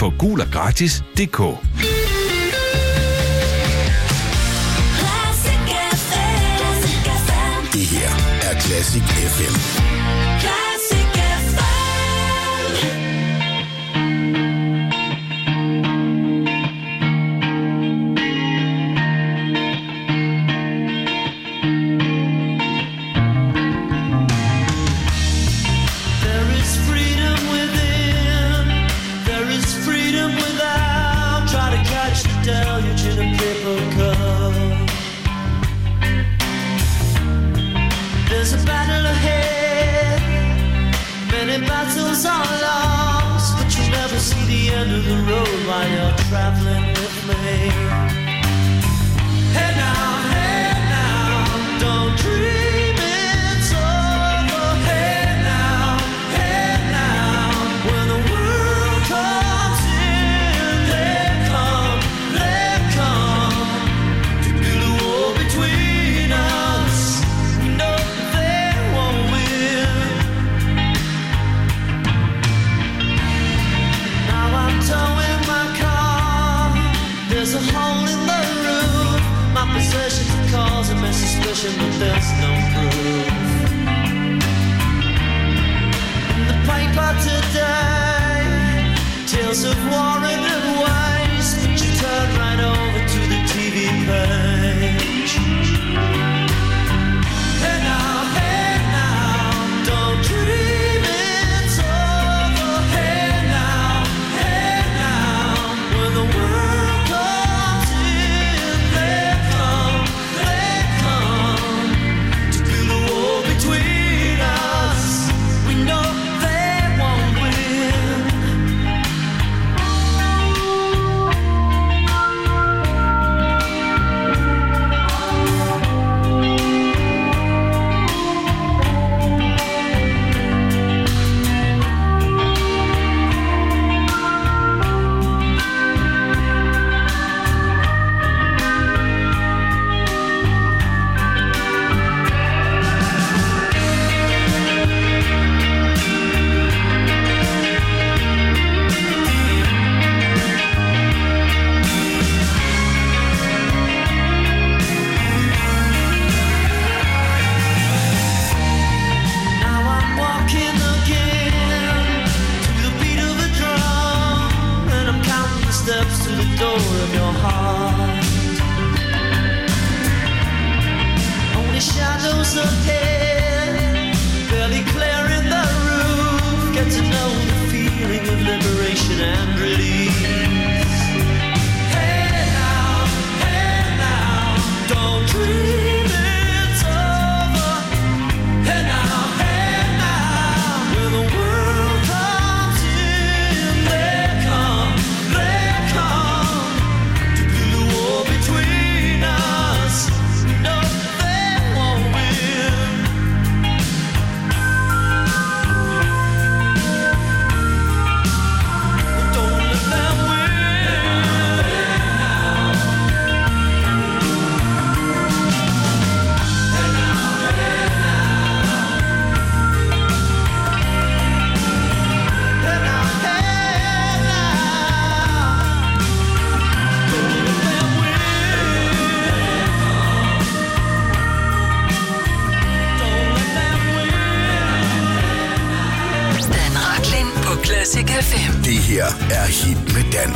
på guloggratis.dk. Det her er Classic FM. Classic FM. There is freedom within, there is freedom without. Try to catch the deluge in a paper cup. There's a battle ahead, many battles are lost, but you never see the end of the road while you're traveling with me. Hey now, don't dream it's over. Hey now, when the world comes in, they come to build a wall between us. No, they won't win. Now I'm towing my car. There's a hole in the roof. My possessions are causing me suspicion, but there's no proof. In the paper today, tales of war and waste, but you turn right over to the TV page. Hey now, don't dream it's over. Hey now, when the world comes in, they come to build a wall between us. We know they won't win. Now I'm walking again to the beat of a drum, and I'm counting the steps to the door of your heart. Only shadows ahead, barely clearing the roof. Get to know the feeling of liberation and release. Hey now, don't dream it's over. Hey now, when the world comes in, they come to build a wall between us. No, they won't win. Don't let them win. Dan Rachlin på Classic FM. Det her er Hit med Dan.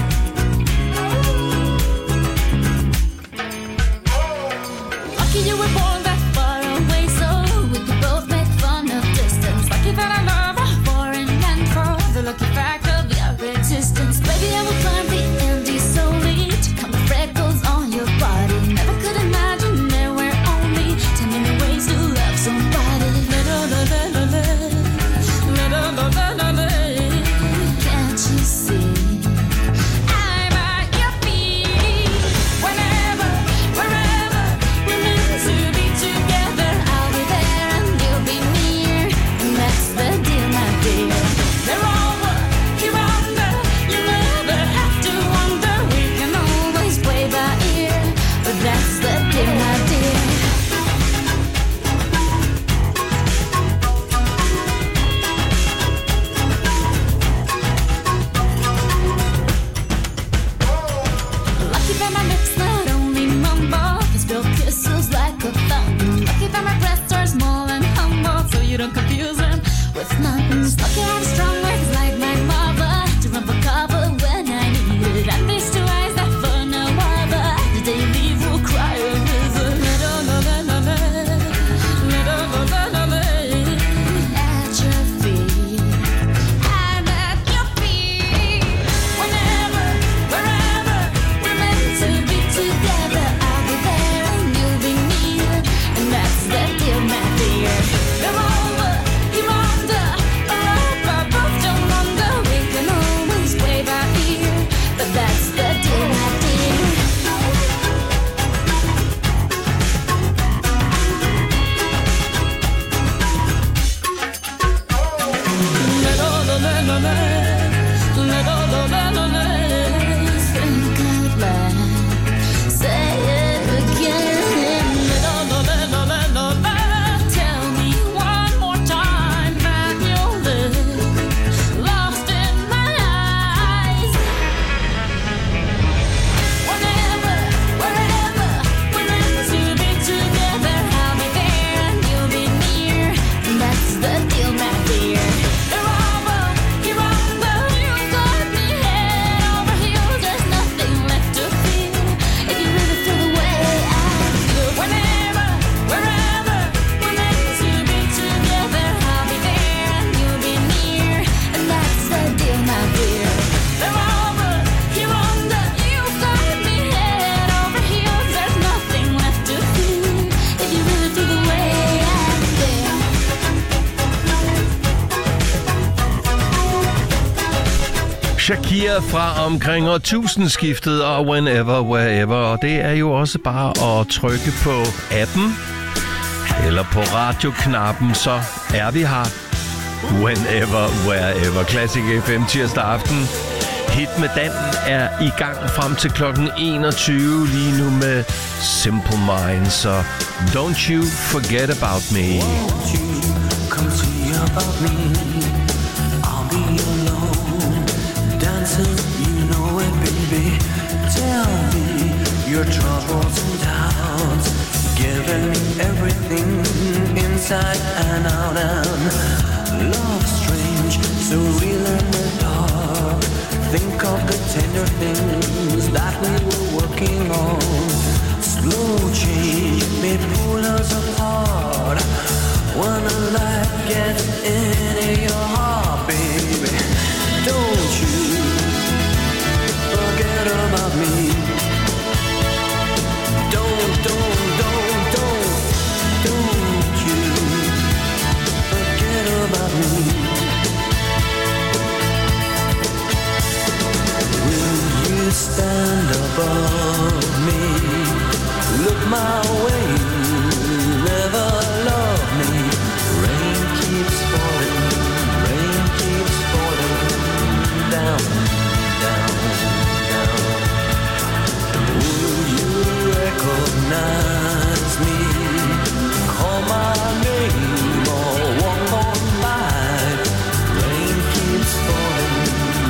Lucky you were born that far away, so we could both make fun of distance. Lucky that I love a foreign land for the lucky fact of your existence. Baby, I will climb the Andes solely to come with freckles on your body. Never could imagine there were only 10 million ways to love somebody. Can't you see? I'm at your feet. Whenever, wherever, we're meant to be her fra omkring årtusindskiftet og whenever, wherever. Og det er jo også bare at trykke på appen eller på radioknappen, så er vi her. Whenever, wherever. Classic FM tirsdag aften. Hit med Dan er i gang frem til klokken 21 lige nu med Simple Minds. Så don't you forget about me. Won't you come see about me? I'll be alone, dancing, you know it, baby. Tell me your troubles and doubts, giving me everything inside and out. And love strange, so real in the dark. Think of the tender things that we were working on. Slow change may pull us apart. When the light gets into your heart, baby, don't you forget about me. Don't you forget about me. Stand above me, look my way, never love me. Rain keeps falling down, down, down. Will you recognize me? Call my name or walk on by. Rain keeps falling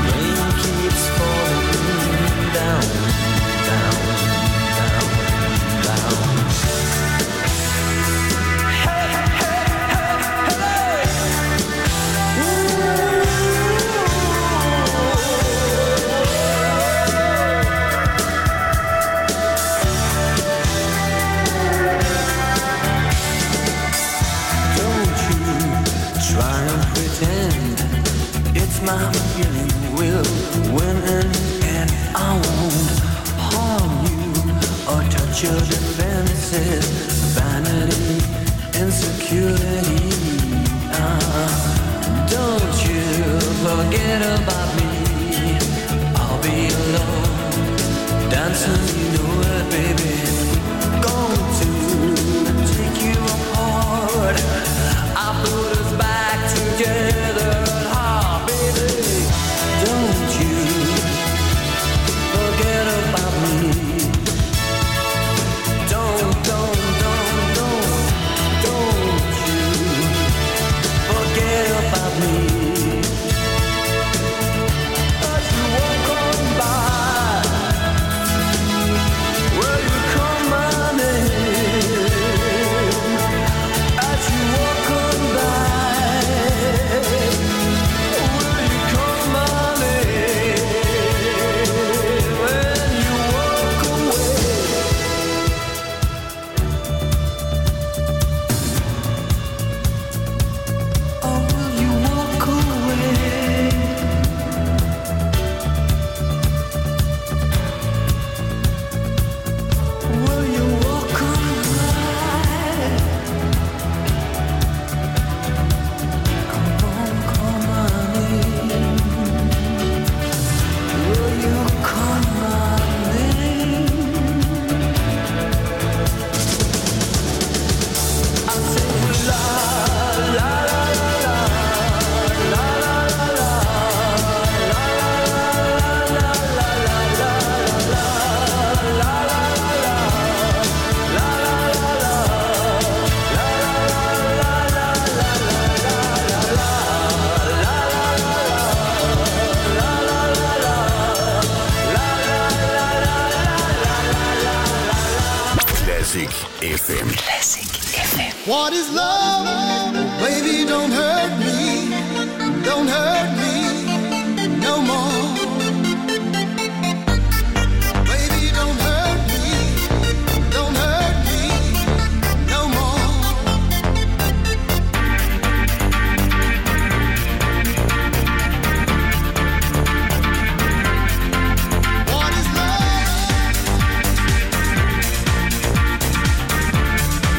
down, down, down, down. Hey, hey, hey, hey. Don't you try and pretend it's my feeling will win in the end. I won't harm you or touch your defenses. Vanity, insecurity. Don't you forget about me. I'll be alone, dancing, you know it, baby. Going to take you apart. I put us back together. Baby, don't you forget about me. Don't you forget about me. As you walk on by, will you call my name? As you walk on by, will you call my name? When you walk away, oh, will you walk away? Will you walk away? Come on, call my name. Will you call my name? I say la la la la la la la Classic FM. Classic FM. What is love? Baby, don't hurt me. Don't hurt me no more. Baby, don't hurt me. Don't hurt me no more. What is love?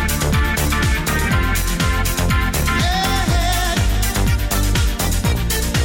Yeah.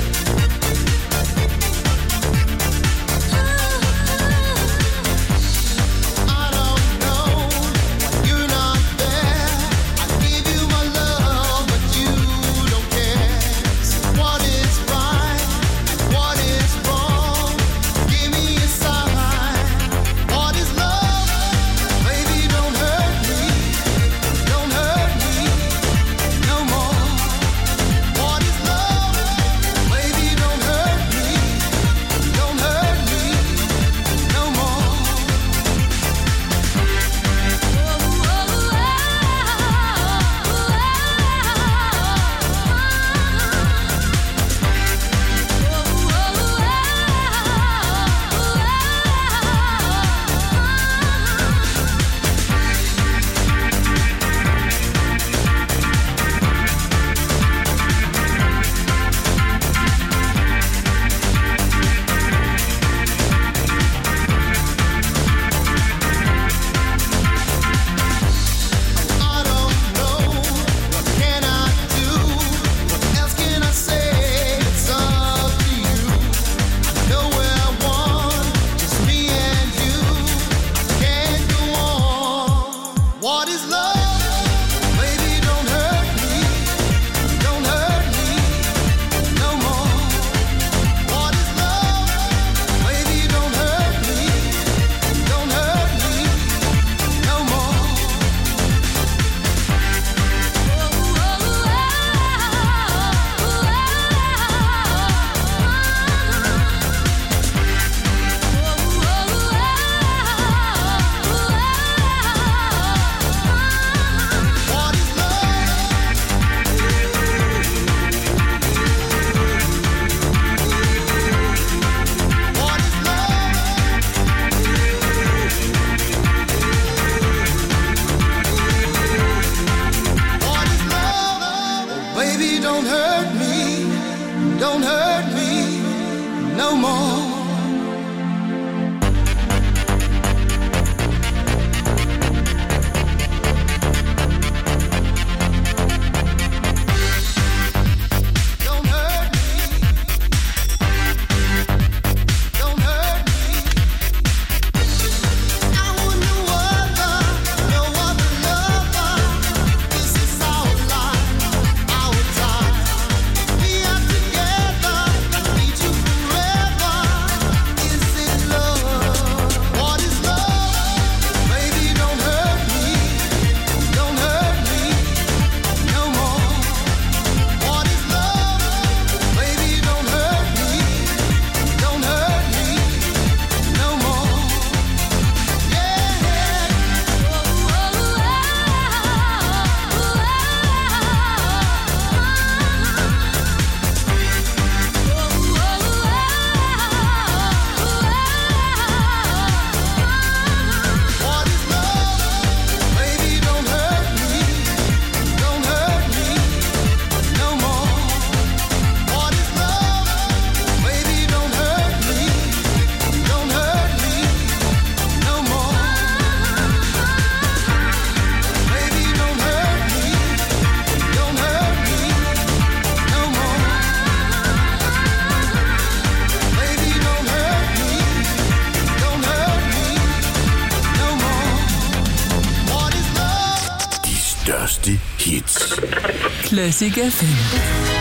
største hits. Classic FM.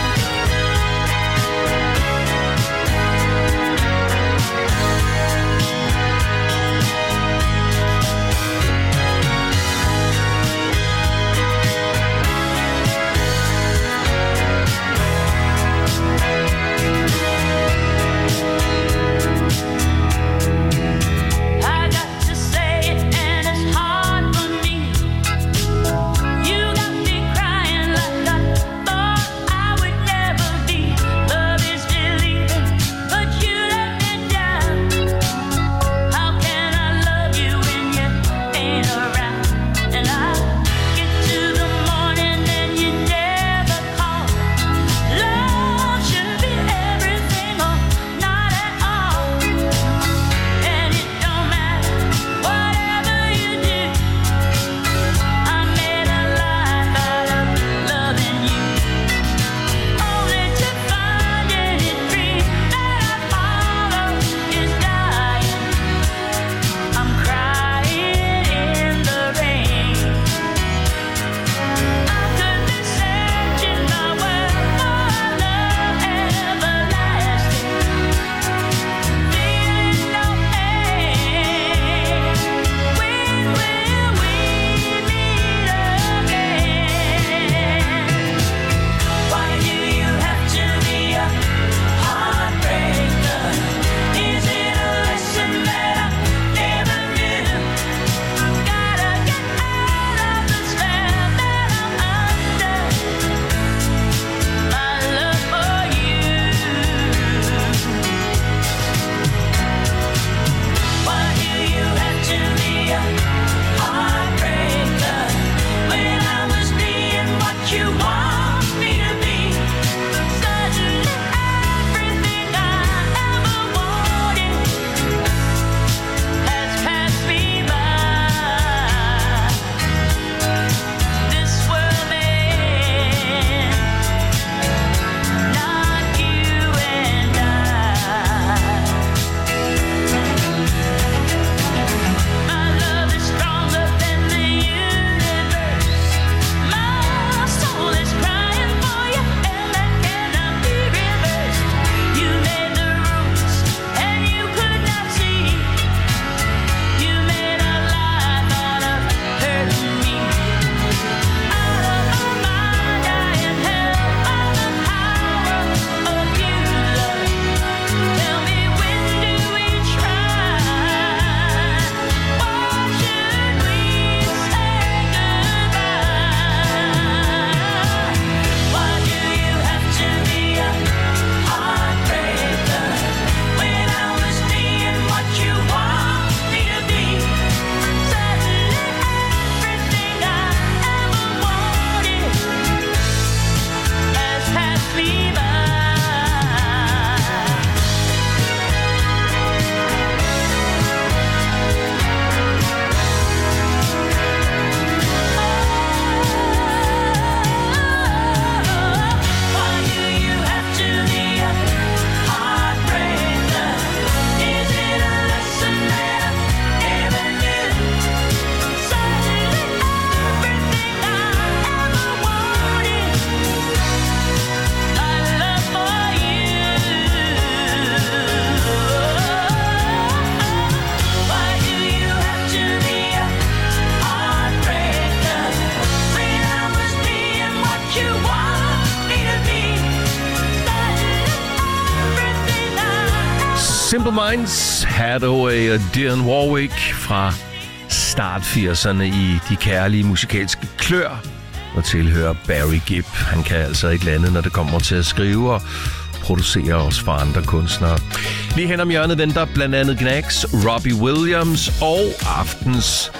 Simple Minds, Hathaway og Dionne Warwick fra start 80'erne i de kærlige musikalske klør og tilhører Barry Gibb. Han kan altså ikke lande, når det kommer til at skrive og producere også for andre kunstnere. Lige hen om hjørnet venter blandt andet Knacks, Robbie Williams og aftens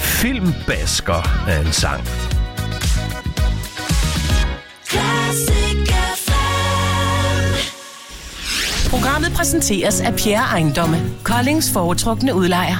filmbasker af en sang. Programmet præsenteres af Pierre Ejendomme, Koldings foretrukne udlejer.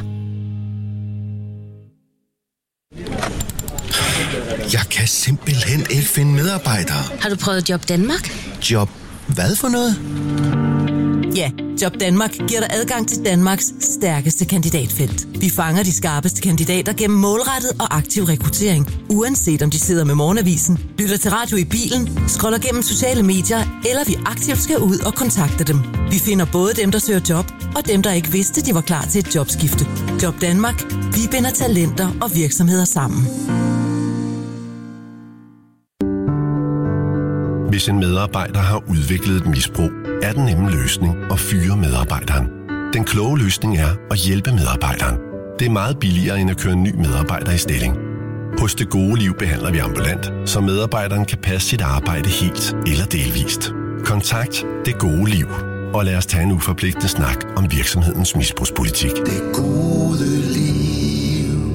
Jeg kan simpelthen ikke finde medarbejdere. Har du prøvet Job Danmark? Job hvad for noget? Ja, Job Danmark giver dig adgang til Danmarks stærkeste kandidatfelt. Vi fanger de skarpeste kandidater gennem målrettet og aktiv rekruttering, uanset om de sidder med morgenavisen, lytter til radio i bilen, scroller gennem sociale medier, eller vi aktivt skal ud og kontakte dem. Vi finder både dem, der søger job, og dem, der ikke vidste, de var klar til et jobskifte. Job Danmark. Vi binder talenter og virksomheder sammen. Hvis en medarbejder har udviklet et misbrug, er den nemme løsning at fyre medarbejderen. Den kloge løsning er at hjælpe medarbejderen. Det er meget billigere end at køre en ny medarbejder i stilling. Hos Det Gode Liv behandler vi ambulant, så medarbejderen kan passe sit arbejde helt eller delvist. Kontakt Det Gode Liv, og lad os tage en uforpligtende snak om virksomhedens misbrugspolitik. Det gode liv.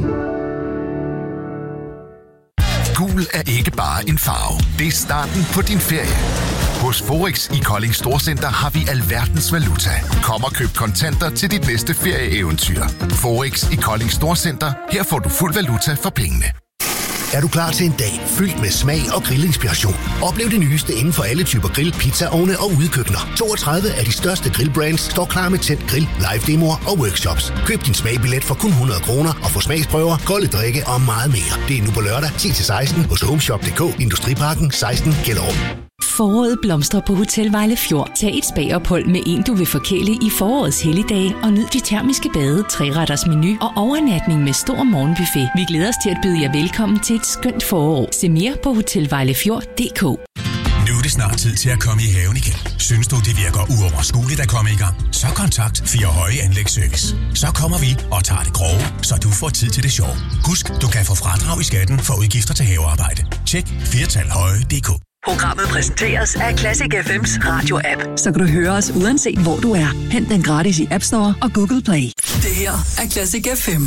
Gul er ikke bare en farve. Det er starten på din ferie. Hos Forex i Kolding Storcenter har vi alverdens valuta. Kom og køb kontanter til dit næste ferieeventyr. Forex i Kolding Storcenter. Her får du fuld valuta for pengene. Er du klar til en dag fyldt med smag og grillinspiration? Oplev det nyeste inden for alle typer grill, pizzaovne og udekøkkener. 32 af de største grillbrands står klar med tændt grill, live-demoer og workshops. Køb din smagbillet for kun 100 kroner og få smagsprøver, kolde drikke og meget mere. Det er nu på lørdag 10-16 hos Homeshop.dk, Industriparken 16 Gellerup. Foråret blomstrer på Hotel Vejle Fjord. Tag et spagophold med en, du vil forkæle i forårets helligdage, og nyd de termiske bade, 3-retters menu og overnatning med stor morgenbuffet. Vi glæder os til at byde jer velkommen til et skønt forår. Se mere på hotelvejlefjord.dk. Nu er det snart tid til at komme i haven igen. Synes du, det virker uoverskueligt at komme i gang? Så kontakt 4 Høje Anlægsservice. Så kommer vi og tager det grove, så du får tid til det sjove. Husk, du kan få fradrag i skatten for udgifter til havearbejde. Tjek 4talhøje.dk. Programmet præsenteres af Classic FM's radio-app, så kan du høre os uanset hvor du er. Hent den gratis i App Store og Google Play. Det her er Classic FM.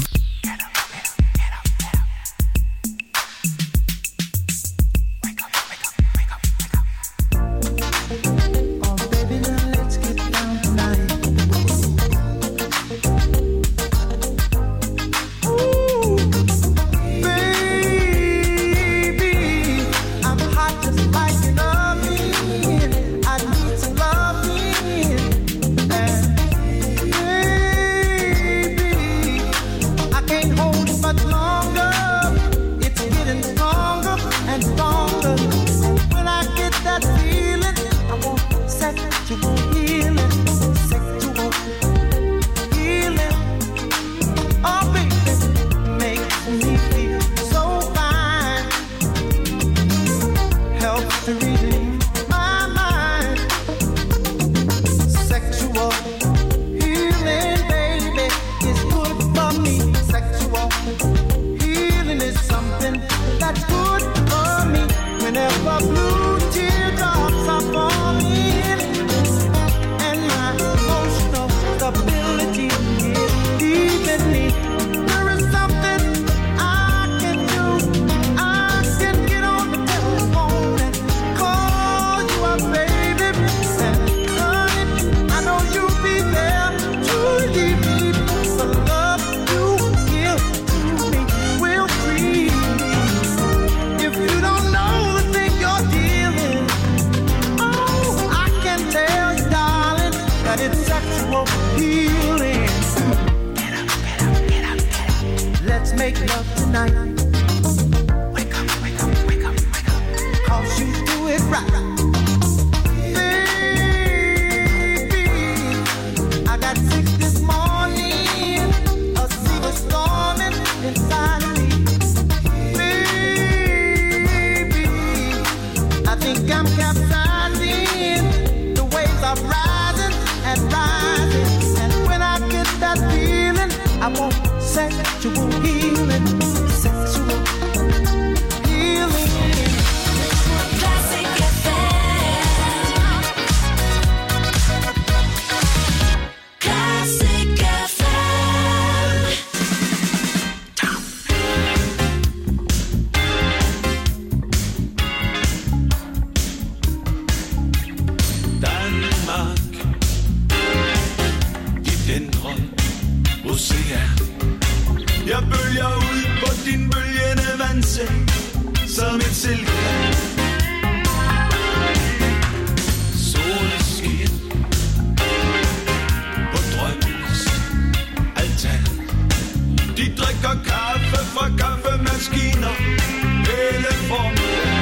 drikker kaffe fra kaffemaskiner hele formiddag.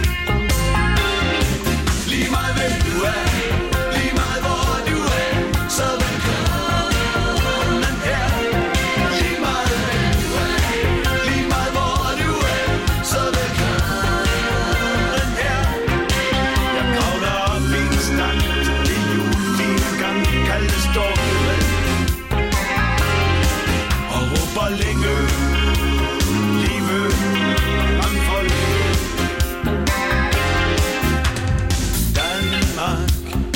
Lige meget hvem du er, lige meget hvor du er, så velkommen her. Lige meget hvem du er, lige meget hvor du er, så velkommen her. Jeg kravler op i en stand, det er jul, din gang, kalde stormene. Og råber længe, livet, mangfold. Danmark,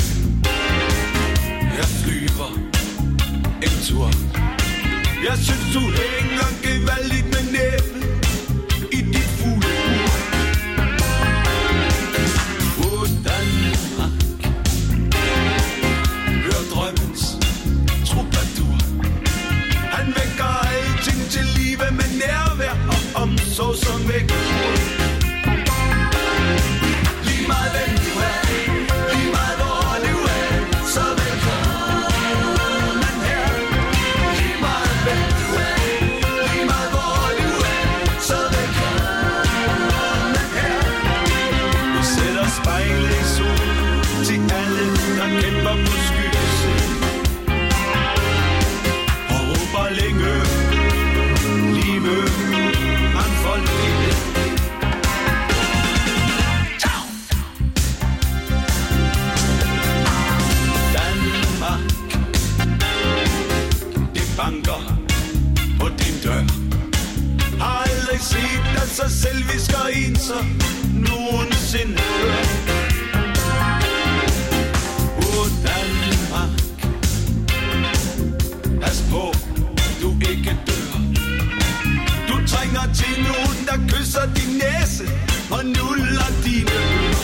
jeg flyver en tur. Jeg synes, du hænger gevaldigt med næbet i dit fuglebur. Åh, Danmark, hør drømmens troubadour. Han vækker alting til live med nærvær og omsorg som vækker. Lige meget hvem du er, lige meget hvor du er, så velkommen her. Lige meget hvem du er, lige meget hvor du er, så velkommen her. Vi sætter spejle i sol til alle, der kæmper på skyggesiden. Og råber længe, livet, mangfoldighed. Danmark, det banker på din dør. Har aldrig set dig så selvisk og ensom nogensinde før. Åh, Danmark, pas på, du ikke dør. Du trænger til nogen, der kysser din næse og nuller dine ører.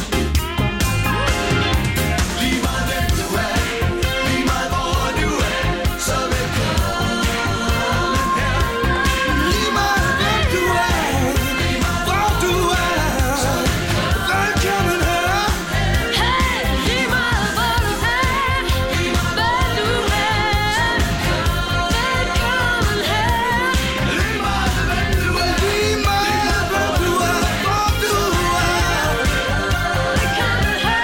Lige meget hvem du er, lige meget hvor du er, så velkommen her. Lige meget hvem du er, lige meget hvor du er, så velkommen her. Hey, lige meget hvor du er, lige meget hvad du er, velkommen her. Lige meget hvem du er, lige meget hvor du er, hvor du er, velkommen her.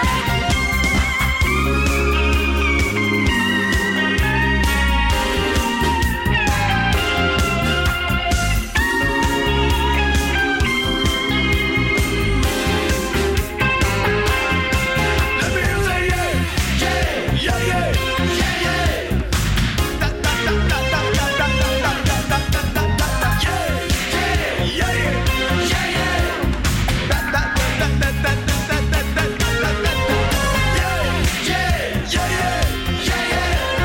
Let me say yeah, yeah, yeah, yeah, yeah, yeah. Da da da da da da da da da da da da da da. Yeah, yeah, yeah, yeah, yeah. Da da da da da da da da da da da da. Yeah, yeah, yeah, yeah, yeah, yeah.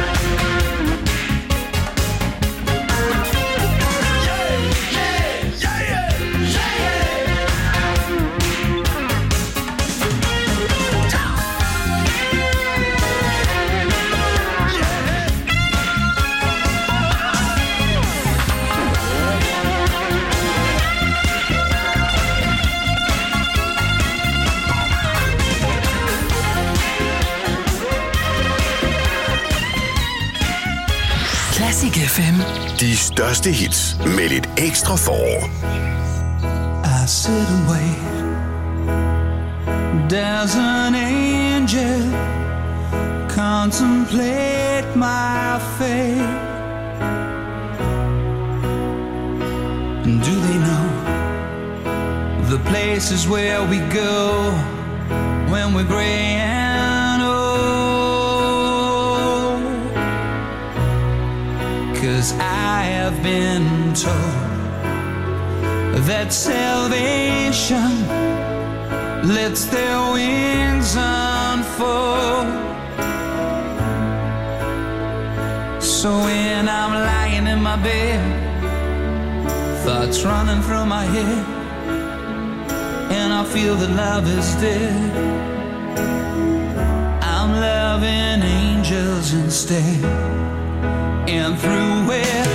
Yeah, yeah, yeah, yeah, Classic FM. De største hits med lidt ekstra forår. I sit and wait. There's an angel contemplate my fate. And do they know the places where we go when we're gray and old? 'Cause I have been told that salvation lets their wings unfold. So when I'm lying in my bed, thoughts running through my head, and I feel that love is dead, I'm loving angels instead. And through it,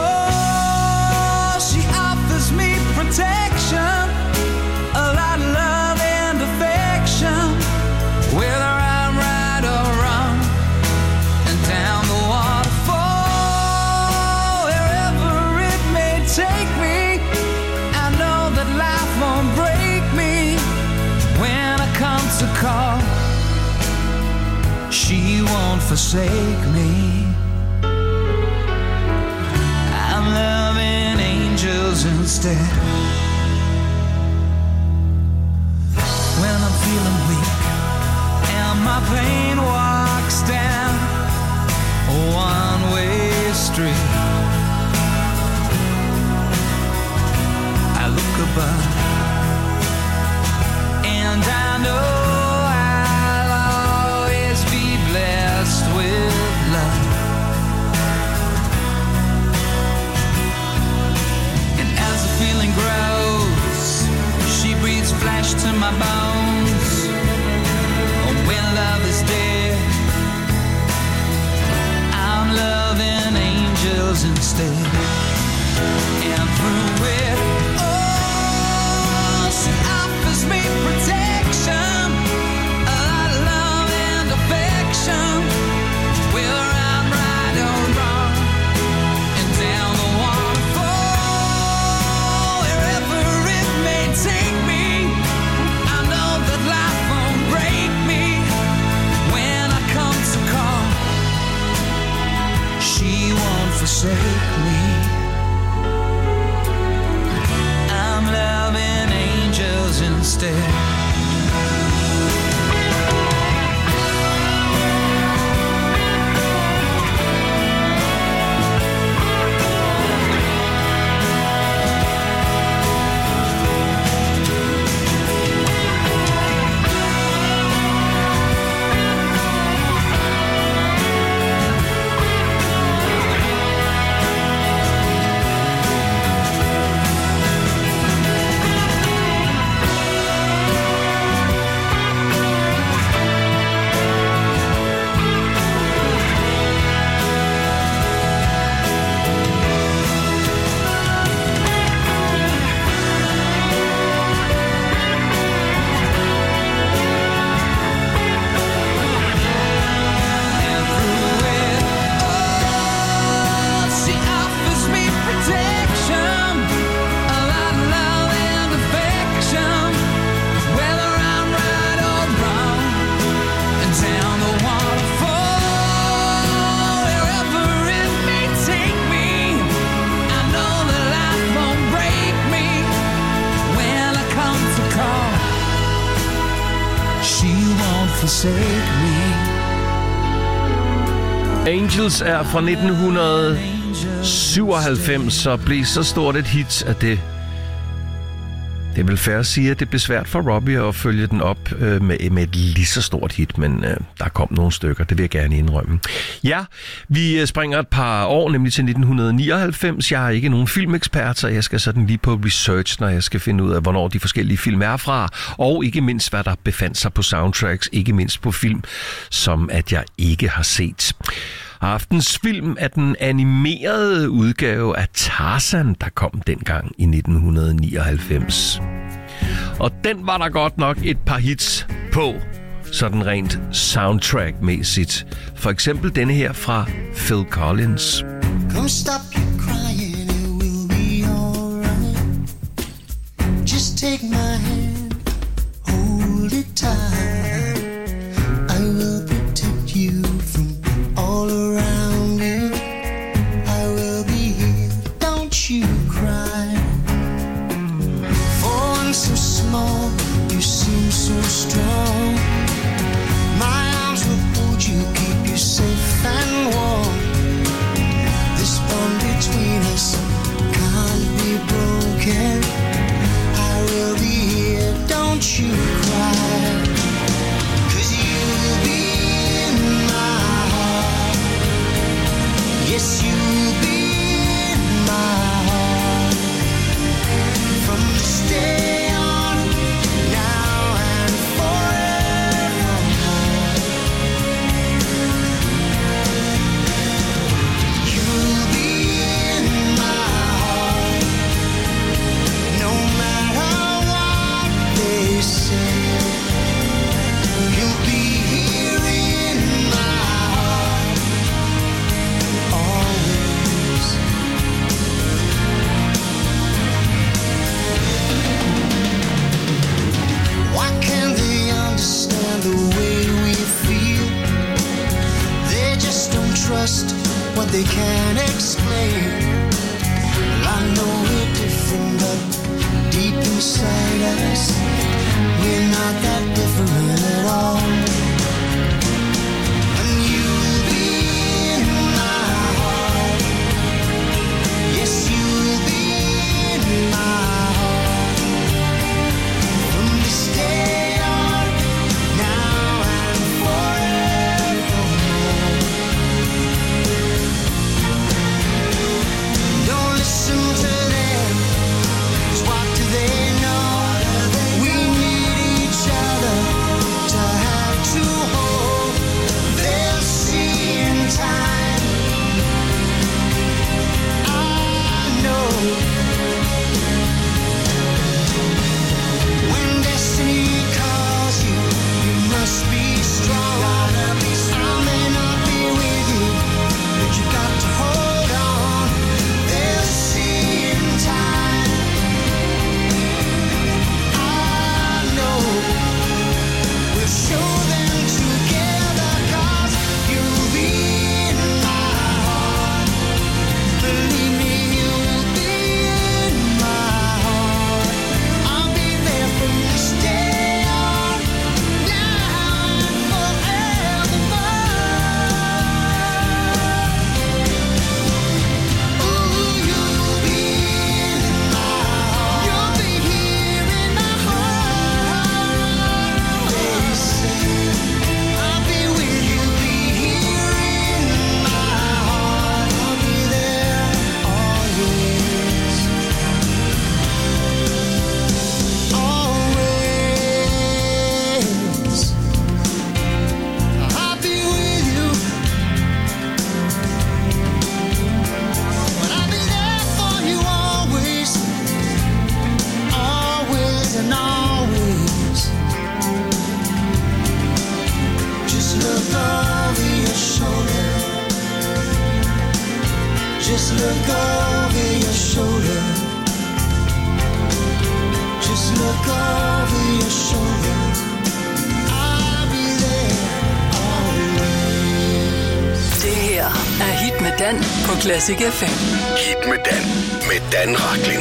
oh, she offers me protection, a lot of love and affection, whether I'm right or wrong, and down the waterfall, wherever it may take. forsake me. I'm loving angels instead. When I'm feeling weak and my pain walks down a one-way street, I look above and I know I'll always be blessed with love. And as the feeling grows, she breathes flesh to my bones. When love is dead, I'm loving angels instead. And through it all, she offers me protection, a lot of love and affection, whether I'm right or wrong. And down the waterfall, wherever it may take me, I know that life won't break me. When I come to call, she won't forsake me. I'm loving angels instead. Angels er fra 1997 og blev så stort et hit, at det er vel fair at sige, at det blev svært for Robbie at følge den op med et lige så stort hit, men der kom nogle stykker, det vil jeg gerne indrømme. Ja, vi springer et par år, nemlig til 1999. Jeg er ikke nogen filmekspert, så jeg skal sådan lige på research, når jeg skal finde ud af, hvornår de forskellige film er fra, og ikke mindst, hvad der befandt sig på soundtracks, ikke mindst på film, som at jeg ikke har set. Aftens film er den animerede udgave af Tarzan, der kom dengang i 1999. Og den var der godt nok et par hits på, sådan rent soundtrack-mæssigt. For eksempel denne her fra Phil Collins. Come stop your crying, it will be alright. Just take my hand, hold it tight. I will protect you from all around you. I will be here, don't you cry. For one so small, you seem so strong. My arms will hold you, keep you safe and warm. This bond between us can't be broken. I will be here, don't you cry. Just look over your shoulder. Just look over your shoulder. I'll be there always. Det her er Hit med Dan på Classic FM. Hit med Dan. Med Dan Rachlin.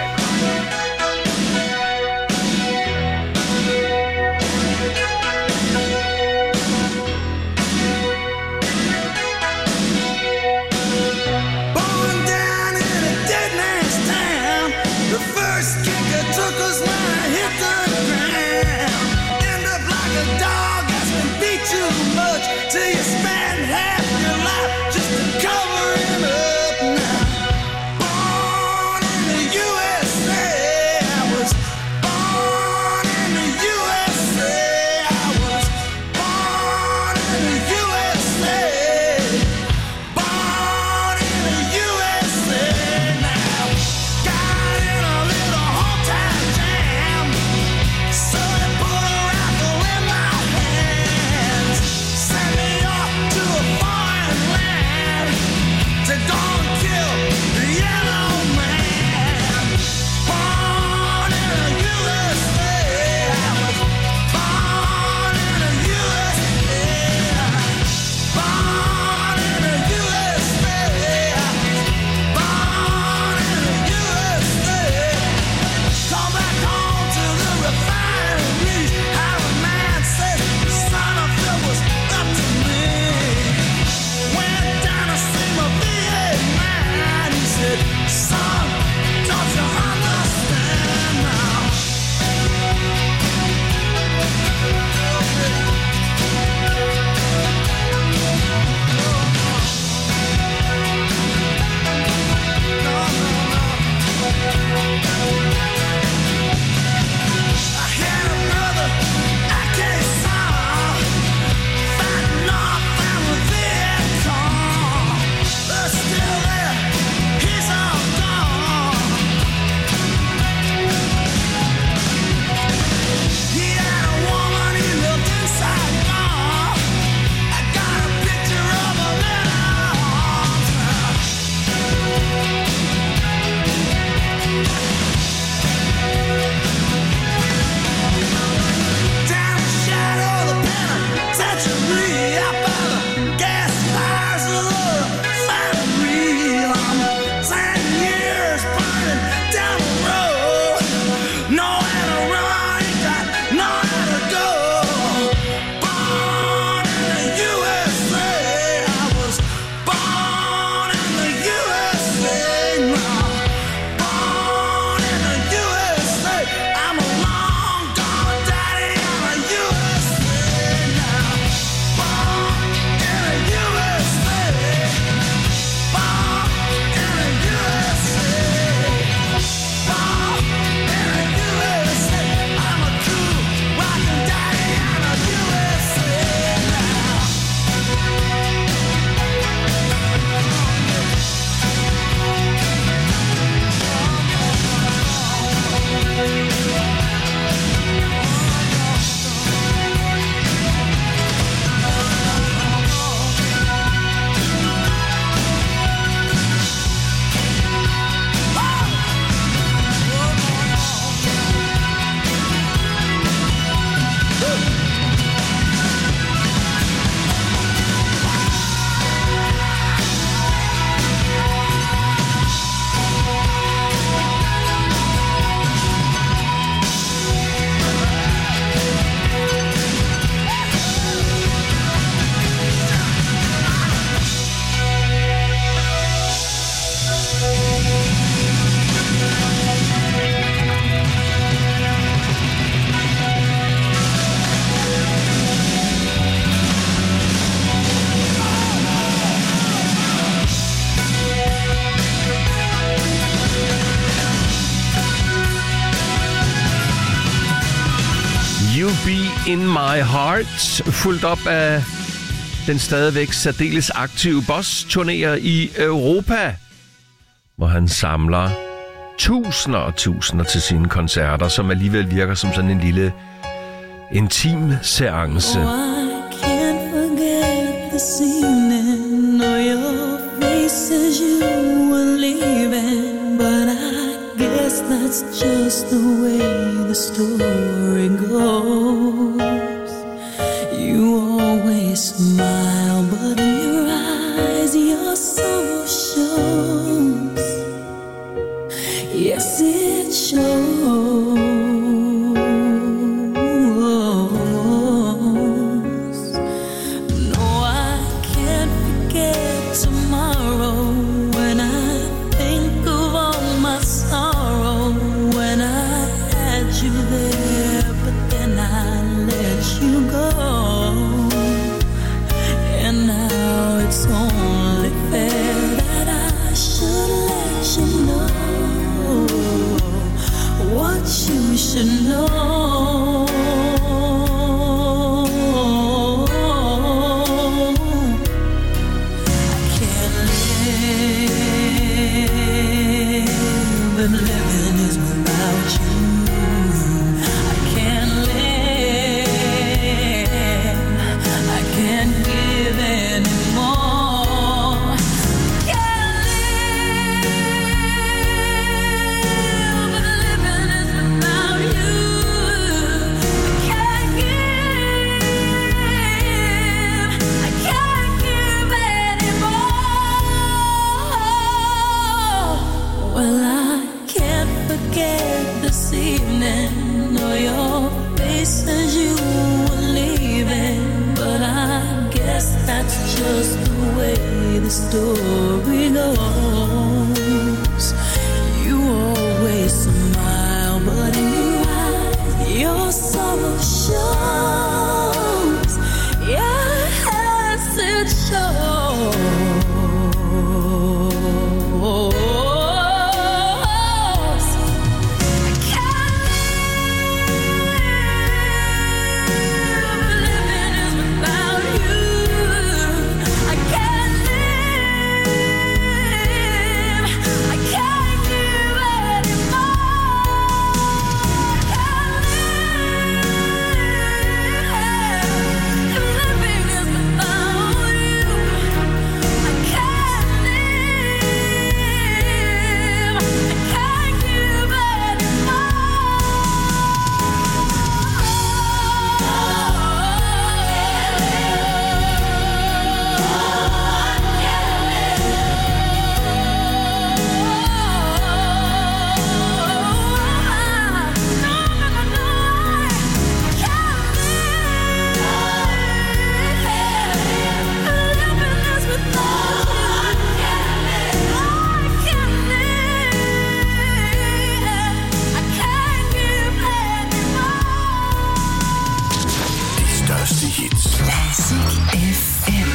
Be In My Heart, fulgt op af den stadigvæk særdeles aktive Boss-turnéer i Europa, hvor han samler tusinder og tusinder til sine koncerter, som alligevel virker som sådan en lille intim seance. Oh, I can't forget this evening or your face as you were leaving, but I guess that's just the way the story goes. You always smile, but in your eyes your sorrow shows. Yes, it shows. No, I can't forget tomorrow when I think of all my sorrow. When I had you there, but then I let you go. And now it's only fair that I should let you know what you should know. I can't live if living is without you. I can't live, I can't give anymore. Can't live if living is without you. I can't give anymore. Well, I can't forget this evening or your face as you were leaving, but I guess that's just the way the story goes. You always smile, but in your eyes your sorrow shows. Yes, it shows. I can't live, living is without you. I can't live, I can't give anymore. Can't live, living is without you. I can't live, I can't give De største hits. Classic FM.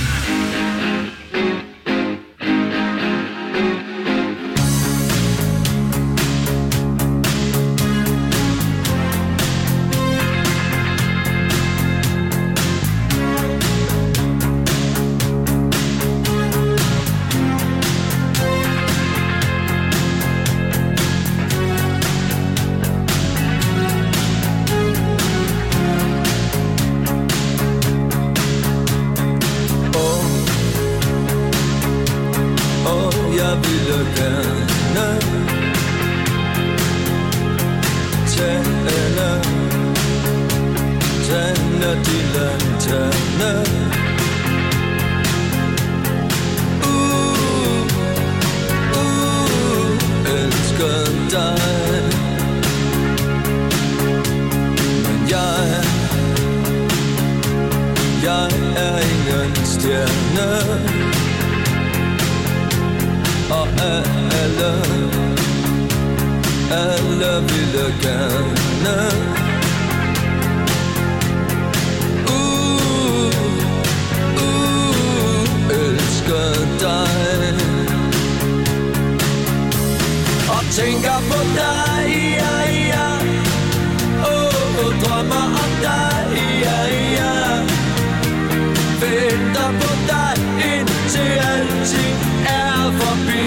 Jeg ville gerne tænde de lanterne. Elsker dig, men jeg er ingen stjerne. Og alle ville gerne elsker dig. Og tænker på dig, ja, ja. Drømmer om dig, ja, ja. Venter på dig, indtil alting er forbi.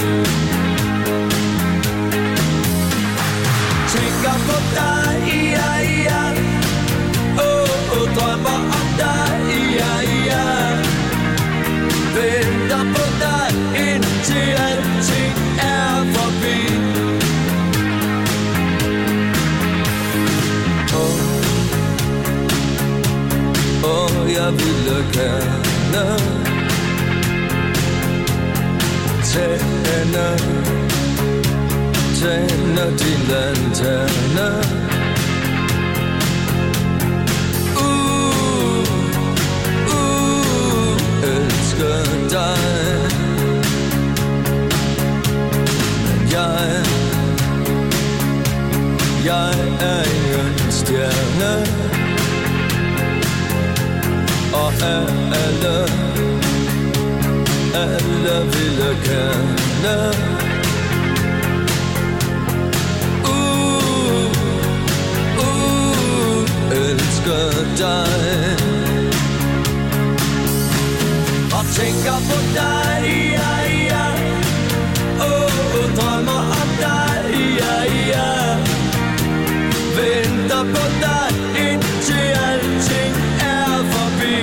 Tænker på dig, ja, ja. Drømmer om dig, ja, ja. Venter på dig, indtil alting Tænder din lanterne. Elsker dig. Men jeg er ingen stjerne. Og alle ville kende. Elsker dig. Og tænker på dig, ja, ja. Drømmer om dig, ja, ja. Venter på dig, indtil alting er forbi.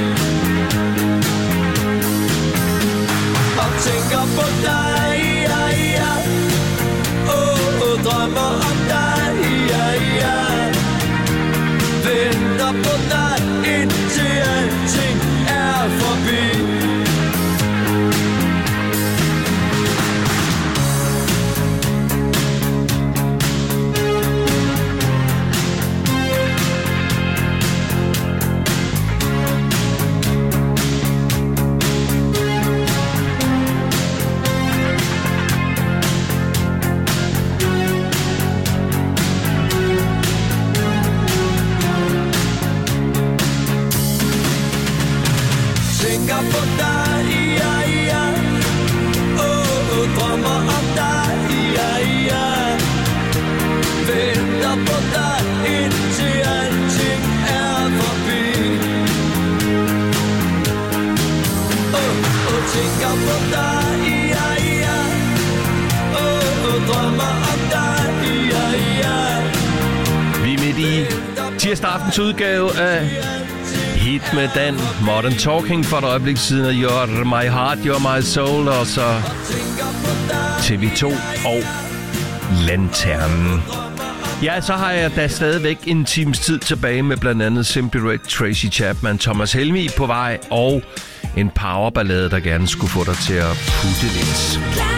Og tænker på dig, ja, ja. Drømmer om dig, ja, ja. Venter på dig, indtil alting er forbi. Tirsdag aftens udgave af Hit med Dan. Modern Talking for et øjeblik siden af You're My Heart, You're My Soul, og så TV2 og Lanternen. Ja, så har jeg da stadigvæk en times tid tilbage med blandt andet Simply Red, Tracy Chapman, Thomas Helmig på vej og en powerballade, der gerne skulle få dig til at putte lidt.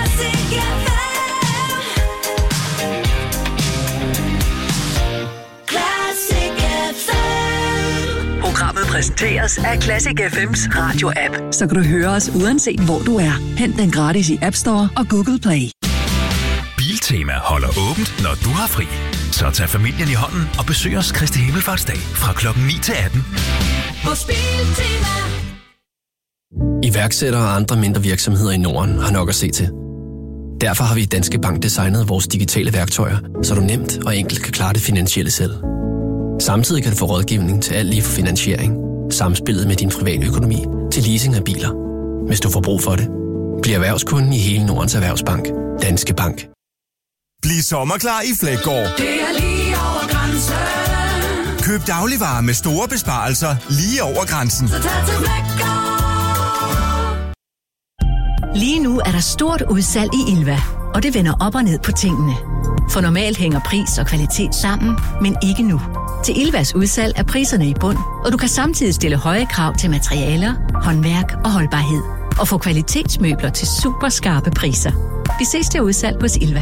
Programmet præsenteres af Classic FM's radio-app, så kan du høre os uanset hvor du er. Hent den gratis i App Store og Google Play. Biltema holder åbent, når du har fri. Så tag familien i hånden og besøg os Kristi Himmelfartsdag fra klokken 9 til 18. Hos Biltema. Iværksættere og andre mindre virksomheder i Norden har nok at se til. Derfor har vi i Danske Bank designet vores digitale værktøjer, så du nemt og enkelt kan klare det finansielle selv. Samtidig kan du få rådgivning til alt lige fra finansiering, samspillet med din private økonomi til leasing af biler. Hvis du får brug for det, bliv erhvervskunden i hele Nordens Erhvervsbank. Danske Bank. Bliv sommerklar i Fleggaard. Det er lige over grænsen. Køb dagligvarer med store besparelser lige over grænsen. Så tag til Fleggaard. Lige nu er der stort udsalg i Ilva, og det vender op og ned på tingene. For normalt hænger pris og kvalitet sammen, men ikke nu. Til Ilvas udsalg er priserne i bund, og du kan samtidig stille høje krav til materialer, håndværk og holdbarhed. Og få kvalitetsmøbler til super skarpe priser. Vi ses til udsalg hos Ilva.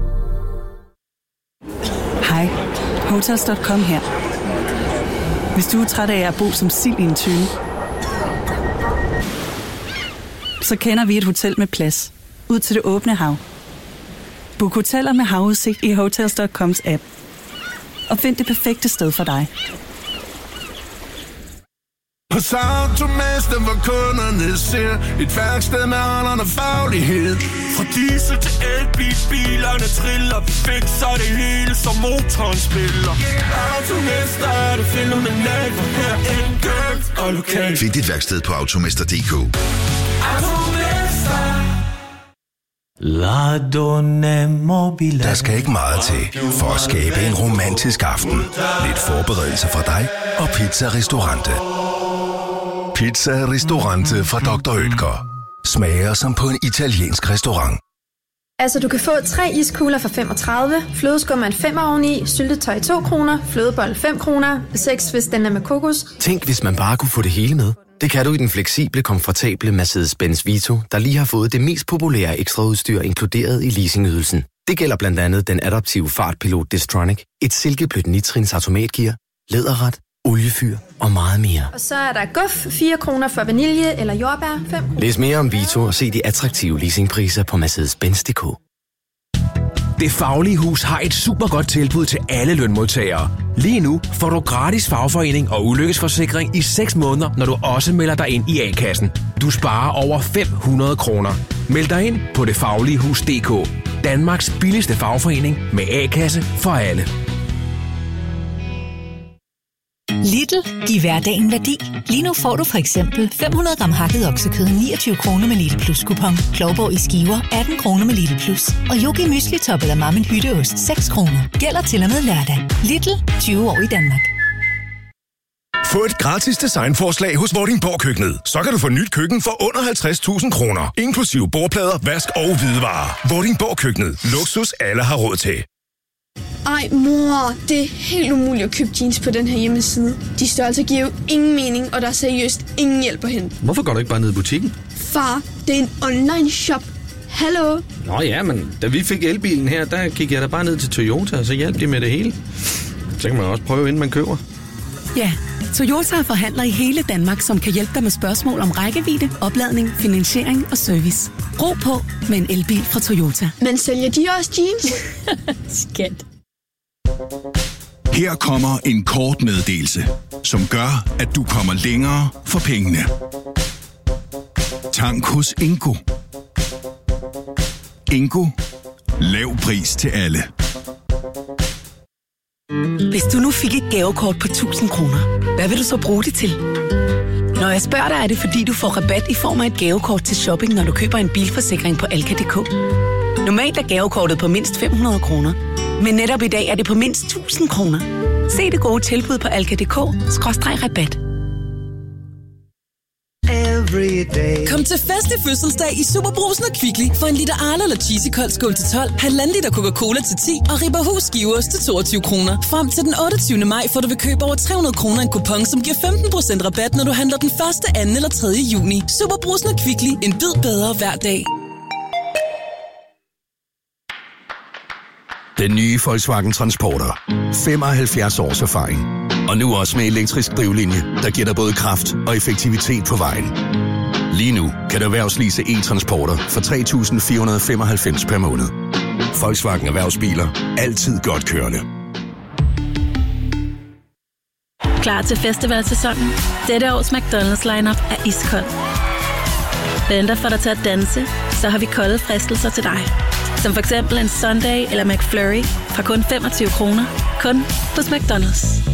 Hej, Hotels.com her. Hvis du er træt af at bo som sild i en tønde, så kender vi et hotel med plads ud til det åbne hav. Book hoteller med havudsigt i Hotels.coms app. Og find det perfekte sted for dig. Hos Automester, hvor kunderne ser et værksted med alderen og faglighed. Fra diesel til elbil, bilerne triller, vi fikser det hele, som motoren spiller. Automester er det fænomenalt, for her enkelt og lokalt. Find dit værksted på automester.dk. Automester. Der skal ikke meget til for at skabe en romantisk aften. Lidt forberedelse fra dig og Pizza Ristorante. Pizza Ristorante fra Dr. Oetker. Smager som på en italiensk restaurant. Altså, du kan få 3 iskugler for 35, flødeskum er en 5 oveni, syltetøj 2 kroner, flødebold 5 kroner, 6 hvis den er med kokos. Tænk, hvis man bare kunne få det hele med. Det kan du i den fleksible, komfortable Mercedes-Benz Vito, der lige har fået det mest populære ekstraudstyr inkluderet i leasingydelsen. Det gælder blandt andet den adaptive fartpilot Distronic, et silkeblødt nitrins automatgear, læderret, oliefyr og meget mere. Og så er der guf, 4 kroner for vanilje eller jordbær, 5. Læs mere om Vito og se de attraktive leasingpriser på Mercedes-Benz.dk. Det Faglige Hus har et super godt tilbud til alle lønmodtagere. Lige nu får du gratis fagforening og ulykkesforsikring i 6 måneder, når du også melder dig ind i A-kassen. Du sparer over 500 kroner. Meld dig ind på detfagligehus.dk. Danmarks billigste fagforening med A-kasse for alle. Lidl giver hverdagen værdi. Lige nu får du for eksempel 500 gram hakket oksekød 29 kroner med Lidl Plus kupon. Klovborg i skiver 18 kroner med Lidl Plus. Og Yogi Mysli Top eller Mammen Hytteost 6 kroner. Gælder til og med lørdag. Lidl, 20 år i Danmark. Få et gratis designforslag hos Vordingborg Køkkenet. Så kan du få nyt køkken for under 50.000 kroner. Inklusive bordplader, vask og hvidevarer. Vordingborg Køkkenet. Luksus alle har råd til. Ej, mor, det er helt umuligt at købe jeans på den her hjemmeside. De størrelser giver jo ingen mening, og der er seriøst ingen hjælp at hente. Hvorfor går du ikke bare ned i butikken? Far, det er en online shop. Hallo? Nå ja, men da vi fik elbilen her, der gik jeg da bare ned til Toyota, og så hjalp de med det hele. Så kan man også prøve, inden man køber. Ja, Toyota er forhandler i hele Danmark, som kan hjælpe dig med spørgsmål om rækkevidde, opladning, finansiering og service. Ro på med en elbil fra Toyota. Men sælger de også jeans? Skat. Her kommer en kort meddelelse, som gør, at du kommer længere for pengene. Tank hos Ingo. Ingo. Lav pris til alle. Hvis du nu fik et gavekort på 1000 kroner, hvad vil du så bruge det til? Når jeg spørger dig, er det fordi, du får rabat i form af et gavekort til shopping, når du køber en bilforsikring på Alka.dk. Normalt er gavekortet på mindst 500 kroner, men netop i dag er det på mindst 1000 kroner. Se det gode tilbud på Alka.dk/rabat. Kom til fest i fødselsdag i Superbrugsen og Kvickly for en liter Arla eller Cheesy Kold skål til 12, 1,5 liter Coca-Cola til 10 og Ribberhus skiveost til 22 kroner. Frem til den 28. maj får du ved køb over 300 kroner en kupon, som giver 15% rabat, når du handler den 1., 2. eller 3. juni. Superbrugsen og Kvickly. En bid bedre hver dag. Den nye Volkswagen Transporter. 75 års erfaring. Og nu også med elektrisk drivlinje, der giver dig både kraft og effektivitet på vejen. Lige nu kan du erhvervslease e-transporter for 3.495 per måned. Volkswagen Erhvervsbiler. Altid godt kørende. Klar til festivalsæsonen? Dette års McDonald's lineup er iskold. Venter for dig til at danse, så har vi kolde fristelser til dig. Som for eksempel en Sunday eller McFlurry fra kun 25 kroner. Kun hos McDonald's.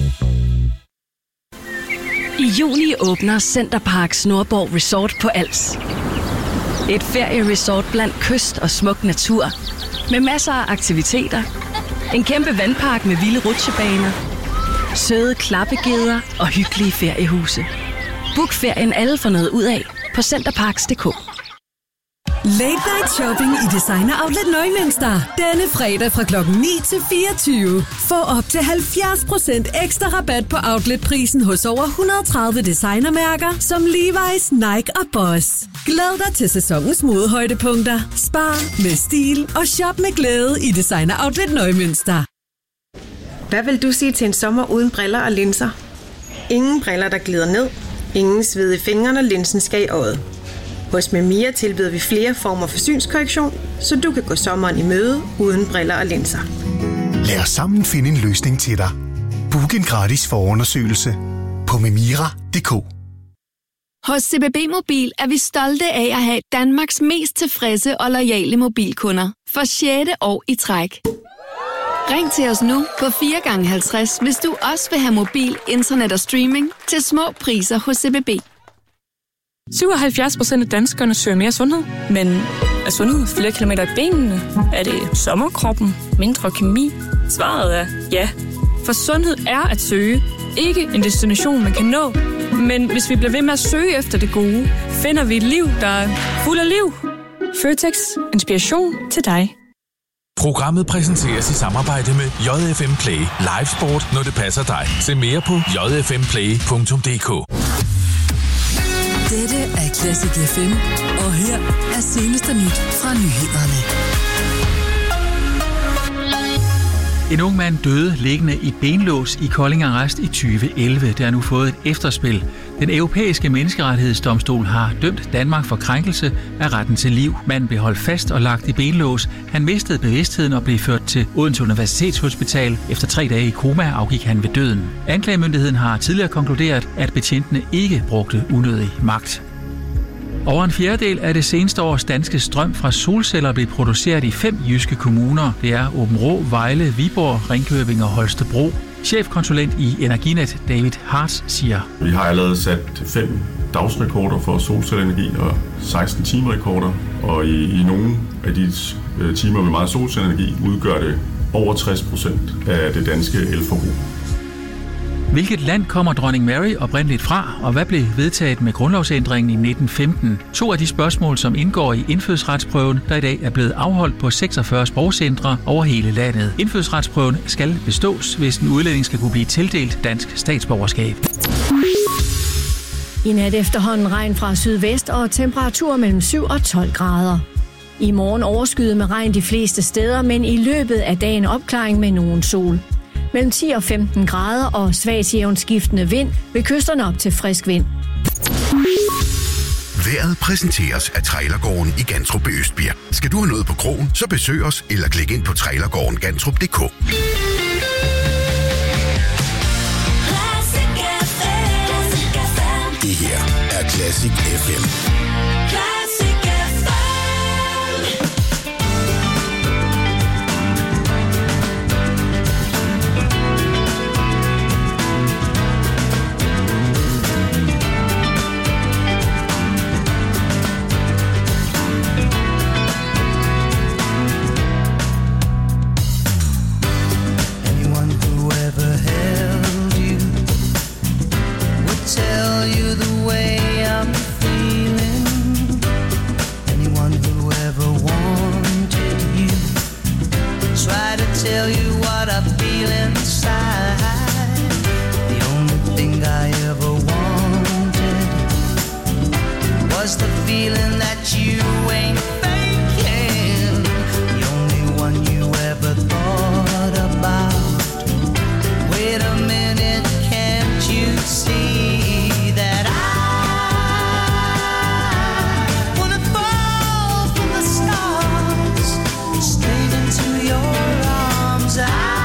I juli åbner Centerparks Nordborg Resort på Als. Et ferieresort blandt kyst og smuk natur. Med masser af aktiviteter. En kæmpe vandpark med vilde rutsjebaner. Søde klappegeder og hyggelige feriehuse. Book ferien alle for noget ud af på centerparks.dk. Late Night Shopping i Designer Outlet Nøgmønster. Denne fredag fra klokken 9 til 24. Få op til 70% ekstra rabat på outletprisen hos over 130 designermærker som Levi's, Nike og Boss. Glæd dig til sæsonens modehøjdepunkter. Spar med stil og shop med glæde i Designer Outlet Nøgmønster. Hvad vil du sige til en sommer uden briller og linser? Ingen briller, der glider ned. Ingen sved i fingrene, når linsen skal i øjet. Hos Memia tilbyder vi flere former for synskorrektion, så du kan gå sommeren i møde uden briller og linser. Lad os sammen finde en løsning til dig. Book en gratis forundersøgelse på memira.dk. Hos CBB Mobil er vi stolte af at have Danmarks mest tilfredse og loyale mobilkunder for 6. år i træk. Ring til os nu på 4x50, hvis du også vil have mobil, internet og streaming til små priser hos CBB. 77% af danskerne søger mere sundhed. Men er sundhed flere kilometer i benene? Er det sommerkroppen? Mindre kemi? Svaret er ja. For sundhed er at søge. Ikke en destination, man kan nå. Men hvis vi bliver ved med at søge efter det gode, finder vi et liv, der er fuld af liv. Føtex. Inspiration til dig. Programmet præsenteres i samarbejde med JFM Play. Live sport, når det passer dig. Se mere på jfmplay.dk. Dette er Classic FM, og her er seneste nyt fra nyhederne. En ung mand døde liggende i benlås i Kolding Arrest i 2011. Der er nu fået et efterspil. Den europæiske menneskerettighedsdomstol har dømt Danmark for krænkelse af retten til liv. Manden blev holdt fast og lagt i benlås. Han mistede bevidstheden og blev ført til Odense Universitetshospital. Efter 3 dage i koma afgik han ved døden. Anklagemyndigheden har tidligere konkluderet, at betjentene ikke brugte unødig magt. Over en fjerdedel af det seneste års danske strøm fra solceller blev produceret i 5 jyske kommuner. Det er Aabenraa, Vejle, Viborg, Ringkøbing og Holstebro. Chefkonsulent i Energinet, David Hartz, siger: Vi har allerede sat 5 dagsrekorder for solcelleenergi og 16 timerekorder. Og i nogle af de timer med meget solcelleenergi udgør det over 60% af det danske elforbrug. Hvilket land kommer dronning Mary oprindeligt fra, og hvad blev vedtaget med grundlovsændringen i 1915? 2 af de spørgsmål, som indgår i indfødsretsprøven, der i dag er blevet afholdt på 46 sprogcentre over hele landet. Indfødsretsprøven skal bestås, hvis en udlænding skal kunne blive tildelt dansk statsborgerskab. I nat efterhånden regn fra sydvest og temperaturer mellem 7 og 12 grader. I morgen overskyet med regn de fleste steder, men i løbet af dagen opklaring med nogen sol. Mellem 10 og 15 grader og svag til jævnt skiftende vind ved kysterne op til frisk vind. Vejret præsenteres af Trailergården i Gantrup ved Østbirk. Skal du have noget på krogen, så besøg os eller klik ind på trailergårdengantrup.dk. Det her er Classic FM. Tell you what I feel inside. The only thing I ever wanted was the feeling that you ain't faking. The only one you ever thought about. Wait a minute, can't you see that I wanna fall from the stars straight into your arms.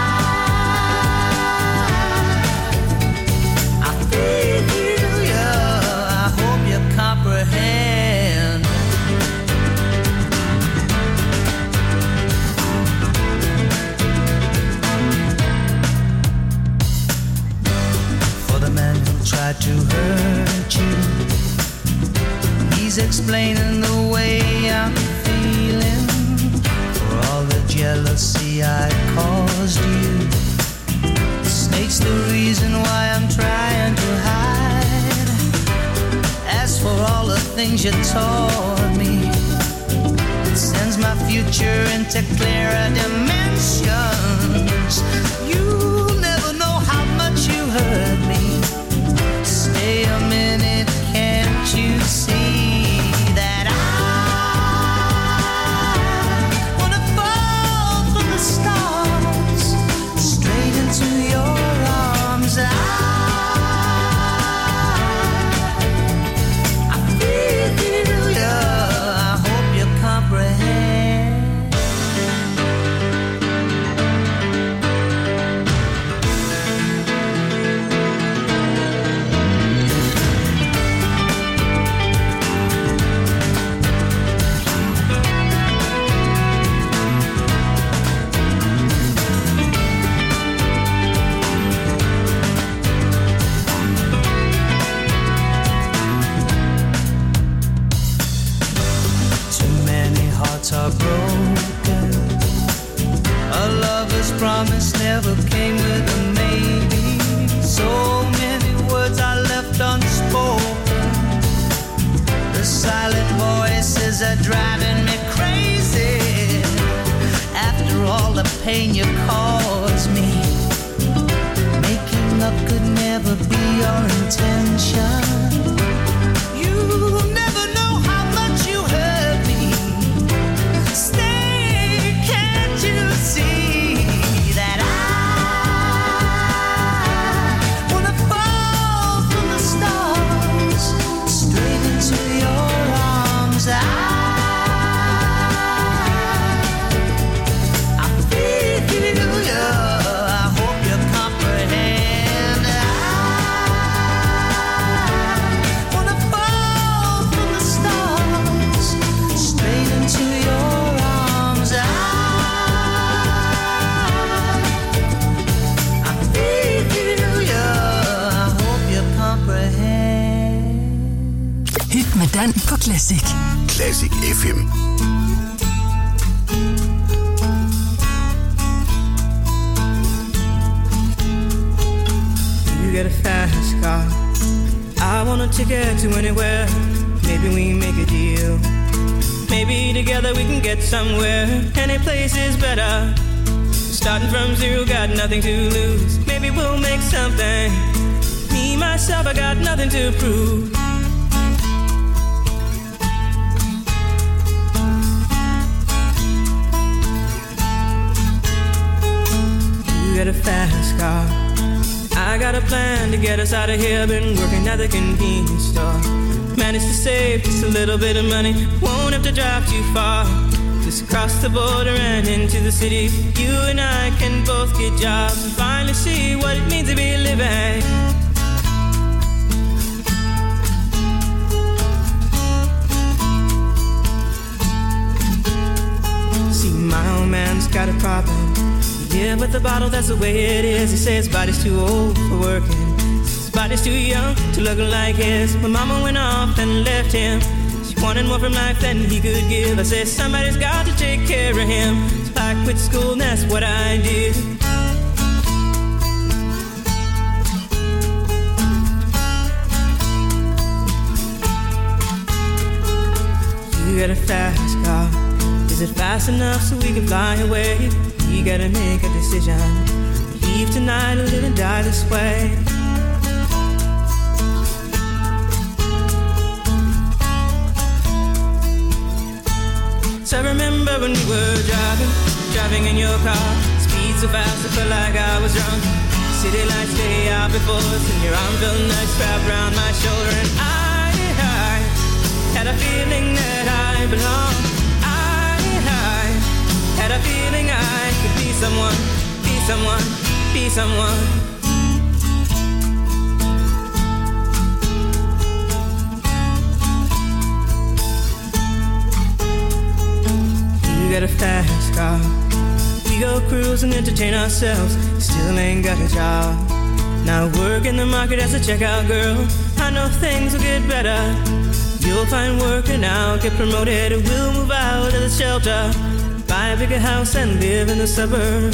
I feel you, I hope you comprehend. For the man who tried to hurt you, he's explaining the way I'm feeling. For all the jealousy I caused you, snake's the reason why I'm trying to hide. As for all the things you taught me, it sends my future into clearer dimensions. You'll never know how much you hurt me. Stay a minute, can't you see that stars straight into your arms? I feel you, I hope you comprehend. Are broken. A lover's promise never came with a maybe. So many words are left unspoken. The silent voices are driving me crazy. After all the pain you caused me, making up could never be your intention. You Ingemann på Classic. Classic FM. You get a fast car. I want a ticket to anywhere. Maybe we make a deal. Maybe together we can get somewhere. Any place is better. Starting from zero, got nothing to lose. Maybe we'll make something. Me, myself, I got nothing to prove. You got a fast car. I got a plan to get us out of here. Been working at the convenience store. Managed to save just a little bit of money. Won't have to drive too far. Just cross the border and into the city. You and I can both get jobs and finally see what it means to be living. See, my old man's got a problem. Yeah, but the bottle, that's the way it is. He says his body's too old for working. His body's too young to look like his. My mama went off and left him. She wanted more from life than he could give. I said, somebody's got to take care of him. So I quit school and that's what I did. You got a fast car. Is it fast enough so we can fly away? You gotta make a decision. Leave tonight or live and die this way. So I remember when we were driving in your car. Speed so fast I felt like I was drunk. City lights stay out before us, and your arm felt nice wrapped around my shoulder. And I had a feeling that I belonged. Had a feeling I could be someone, be someone, be someone. You got a fast car. We go cruise and entertain ourselves. Still ain't got a job. Now work in the market as a checkout girl. I know things will get better. You'll find work and I'll get promoted. We'll move out of the shelter. Buy a bigger house and live in the suburbs.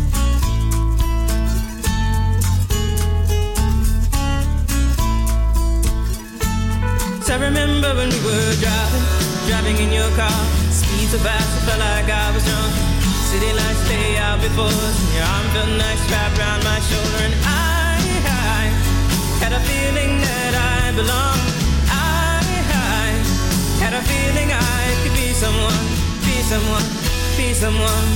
So I remember when we were driving in your car. Speed so fast I felt like I was drunk. City lights stay out before us, and your arm felt nice wrapped around my shoulder. And I had a feeling that I belonged. I had a feeling I could be someone, be someone, be someone.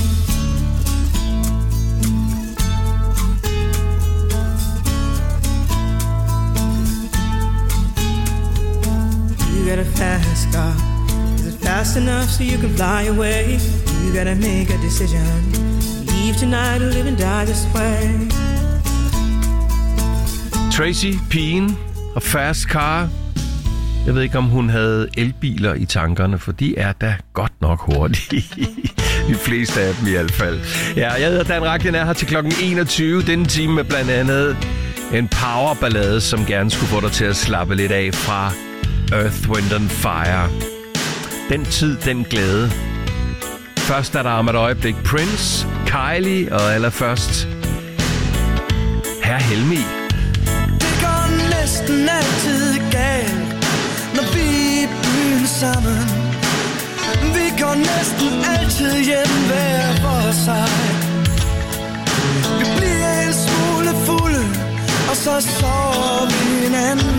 You got a fast car. Is it fast enough so you can fly away? You gotta make a decision. Leave tonight or live and die this way. Tracy, pigen og Fast Car. Jeg ved ikke, om hun havde elbiler i tankerne, for de er da godt nok hurtige. De fleste af dem i hvert fald. Ja, jeg hedder Dan Racklin, er her til klokken 21. Denne time med blandt andet en powerballade, som gerne skulle få dig til at slappe lidt af fra Earth, Wind and Fire. Den tid, den glæde. Først er der om et øjeblik Prince, Kylie og allerførst Herr Helmi. Det går næsten altid galt, når vi er i byen sammen. Vi går næsten altid hjem hver for sig. Vi bliver en smule fulde, og så sover vi hinanden.